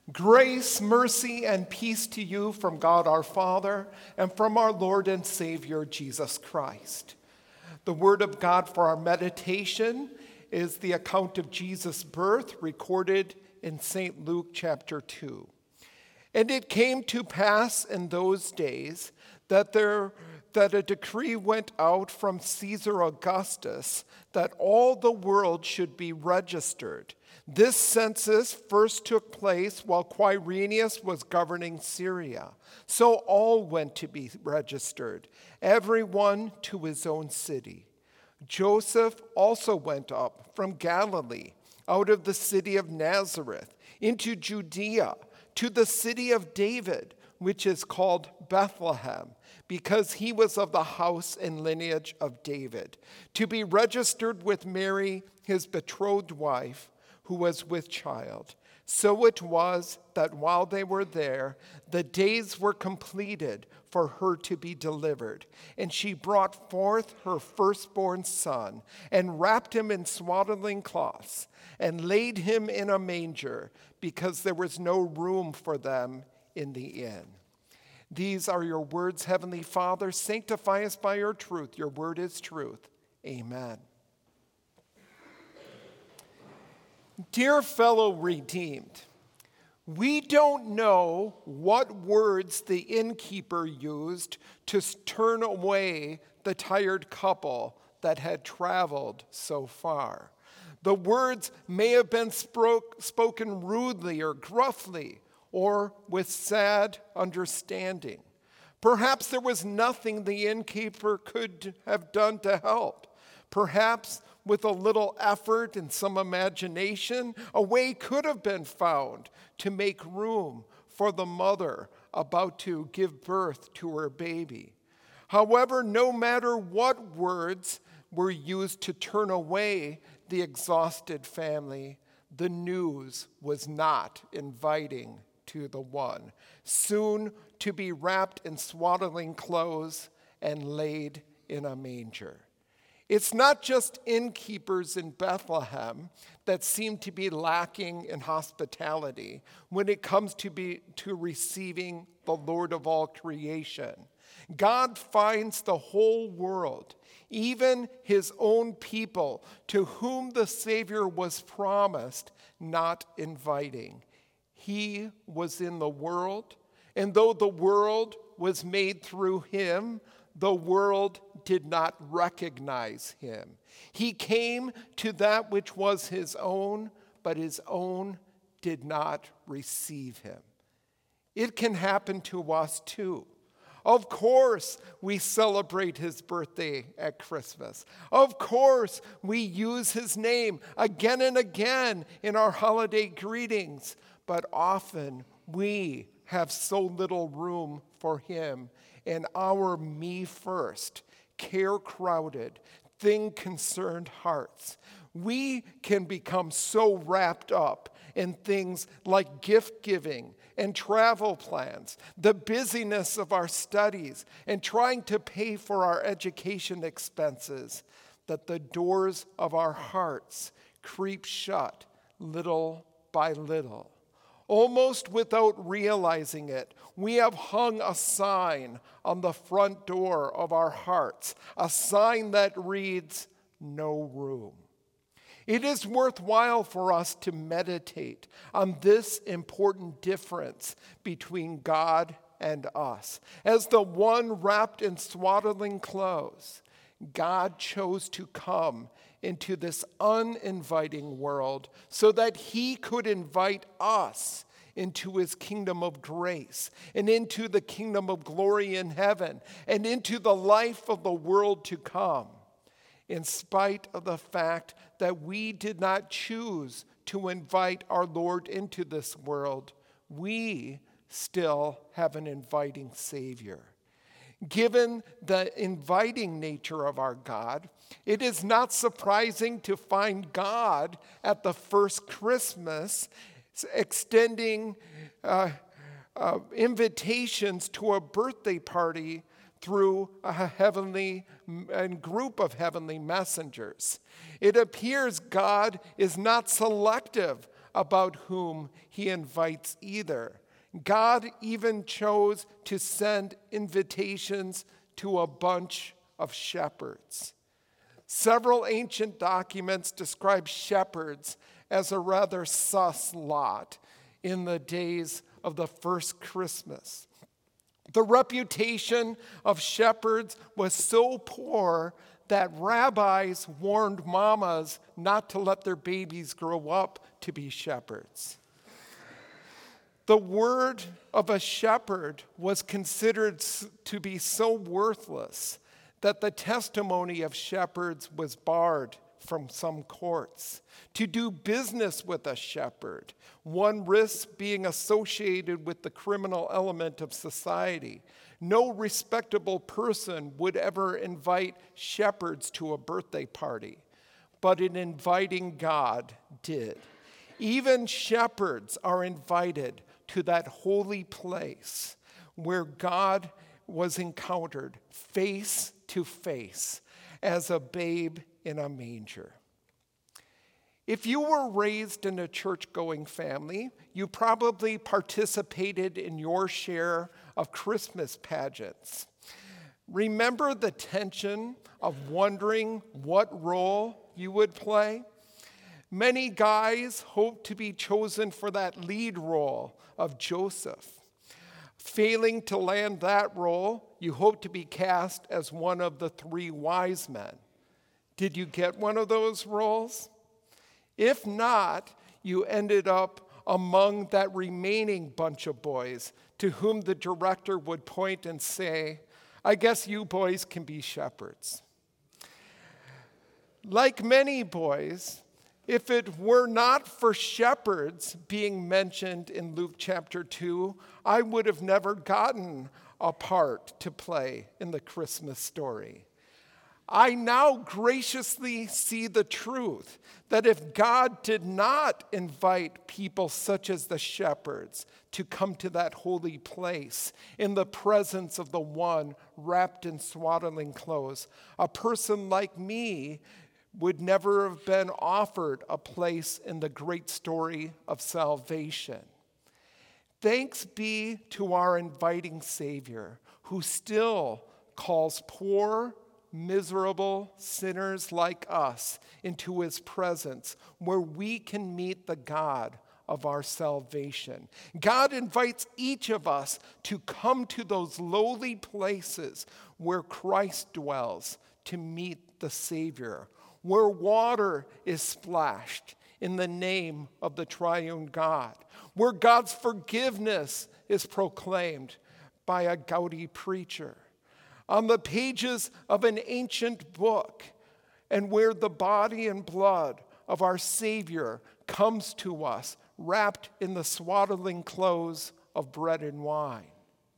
Grace, mercy, and peace to you from God our Father and from our Lord and Savior, Jesus Christ. The word of God for our meditation is the account of Jesus' birth recorded in St. Luke chapter 2. And it came to pass in those days that a decree went out from Caesar Augustus that all the world should be registered. This census first took place while Quirinius was governing Syria. So all went to be registered, everyone to his own city. Joseph also went up from Galilee, out of the city of Nazareth, into Judea, to the city of David, which is called Bethlehem, because he was of the house and lineage of David, to be registered with Mary, his betrothed wife, who was with child. So it was that while they were there, the days were completed for her to be delivered. And she brought forth her firstborn son, and wrapped him in swaddling cloths, and laid him in a manger, because there was no room for them in the inn. These are your words, Heavenly Father. Sanctify us by your truth. Your word is truth. Amen. Dear fellow redeemed, we don't know what words the innkeeper used to turn away the tired couple that had traveled so far. The words may have been spoken rudely or gruffly, or with sad understanding. Perhaps there was nothing the innkeeper could have done to help. Perhaps with a little effort and some imagination, a way could have been found to make room for the mother about to give birth to her baby. However, no matter what words were used to turn away the exhausted family, the news was not inviting to the one, soon to be wrapped in swaddling clothes and laid in a manger. It's not just innkeepers in Bethlehem that seem to be lacking in hospitality when it comes to receiving the Lord of all creation. God finds the whole world, even his own people to whom the Savior was promised, not inviting. He was in the world, and though the world was made through him, the world did not recognize him. He came to that which was his own, but his own did not receive him. It can happen to us too. Of course, we celebrate his birthday at Christmas. Of course, we use his name again and again in our holiday greetings, but often we have so little room for him in our me first, care-crowded, thing-concerned hearts. We can become so wrapped up in things like gift-giving and travel plans, the busyness of our studies, and trying to pay for our education expenses, that the doors of our hearts creep shut little by little. Almost without realizing it, we have hung a sign on the front door of our hearts, a sign that reads, "No room." It is worthwhile for us to meditate on this important difference between God and us. As the one wrapped in swaddling clothes, God chose to come into this uninviting world so that he could invite us into his kingdom of grace and into the kingdom of glory in heaven and into the life of the world to come. In spite of the fact that we did not choose to invite our Lord into this world, we still have an inviting Savior. Given the inviting nature of our God, it is not surprising to find God at the first Christmas extending invitations to a birthday party through a group of heavenly messengers. It appears God is not selective about whom he invites either. God even chose to send invitations to a bunch of shepherds. Several ancient documents describe shepherds as a rather sus lot in the days of the first Christmas. The reputation of shepherds was so poor that rabbis warned mamas not to let their babies grow up to be shepherds. The word of a shepherd was considered to be so worthless that the testimony of shepherds was barred from some courts. To do business with a shepherd, one risked being associated with the criminal element of society. No respectable person would ever invite shepherds to a birthday party, but an inviting God did. Even shepherds are invited to that holy place where God was encountered face to face as a babe in a manger. If you were raised in a church-going family, you probably participated in your share of Christmas pageants. Remember the tension of wondering what role you would play? Many guys hoped to be chosen for that lead role of Joseph. Failing to land that role, you hoped to be cast as one of the three wise men. Did you get one of those roles? If not, you ended up among that remaining bunch of boys to whom the director would point and say, "I guess you boys can be shepherds." Like many boys, if it were not for shepherds being mentioned in Luke chapter 2, I would have never gotten a part to play in the Christmas story. I now graciously see the truth that if God did not invite people such as the shepherds to come to that holy place in the presence of the one wrapped in swaddling clothes, a person like me would never have been offered a place in the great story of salvation. Thanks be to our inviting Savior, who still calls poor, miserable sinners like us into his presence, where we can meet the God of our salvation. God invites each of us to come to those lowly places where Christ dwells to meet the Savior, where water is splashed in the name of the triune God, where God's forgiveness is proclaimed by a gouty preacher, on the pages of an ancient book, and where the body and blood of our Savior comes to us wrapped in the swaddling clothes of bread and wine.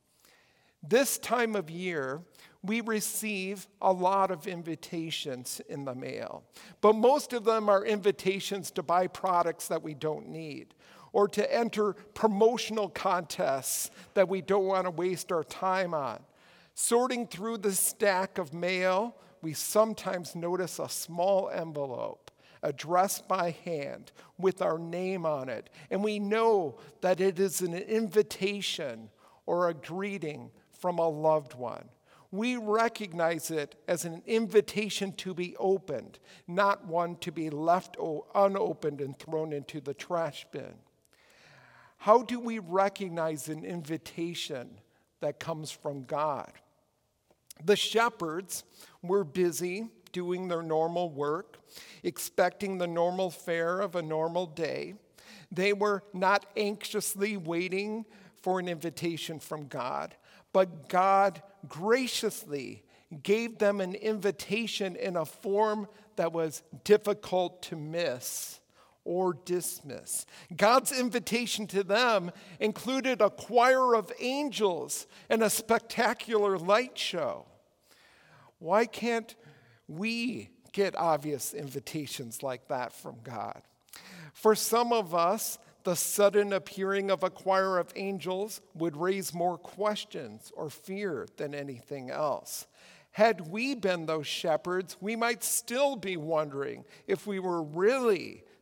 This time of year, we receive a lot of invitations in the mail, but most of them are invitations to buy products that we don't need, or to enter promotional contests that we don't want to waste our time on. Sorting through the stack of mail, we sometimes notice a small envelope addressed by hand with our name on it, and we know that it is an invitation or a greeting from a loved one. We recognize it as an invitation to be opened, not one to be left unopened and thrown into the trash bin. How do we recognize an invitation that comes from God? The shepherds were busy doing their normal work, expecting the normal fare of a normal day. They were not anxiously waiting for an invitation from God, but God graciously gave them an invitation in a form that was difficult to miss or dismiss. God's invitation to them included a choir of angels and a spectacular light show. Why can't we get obvious invitations like that from God? For some of us, the sudden appearing of a choir of angels would raise more questions or fear than anything else. Had we been those shepherds, we might still be wondering if we were really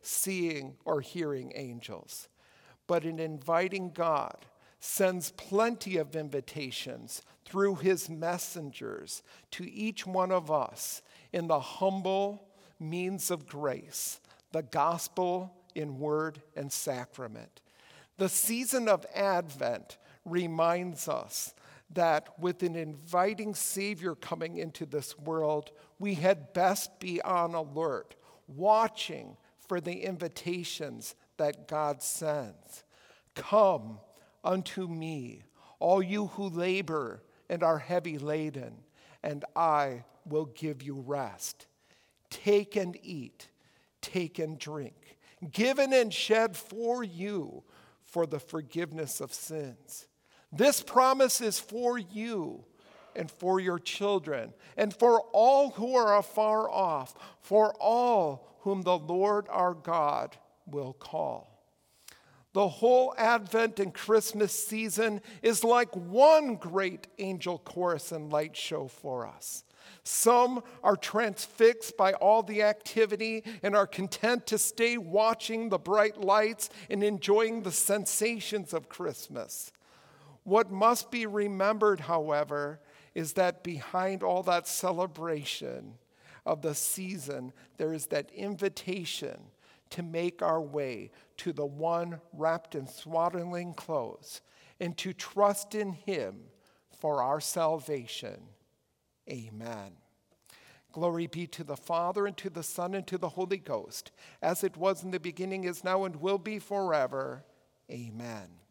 seeing or hearing angels. But an inviting God sends plenty of invitations through his messengers to each one of us in the humble means of grace, the gospel in word and sacrament. The season of Advent reminds us that with an inviting Savior coming into this world, we had best be on alert, watching for the invitations that God sends. Come unto me, all you who labor and are heavy laden, and I will give you rest. Take and eat, take and drink, given and shed for you for the forgiveness of sins. This promise is for you and for your children, and for all who are afar off, for all whom the Lord our God will call. The whole Advent and Christmas season is like one great angel chorus and light show for us. Some are transfixed by all the activity and are content to stay watching the bright lights and enjoying the sensations of Christmas. What must be remembered, however, is that behind all that celebration of the season, there is that invitation to make our way to the one wrapped in swaddling clothes and to trust in him for our salvation. Amen. Glory be to the Father, and to the Son, and to the Holy Ghost, as it was in the beginning, is now, and will be forever. Amen.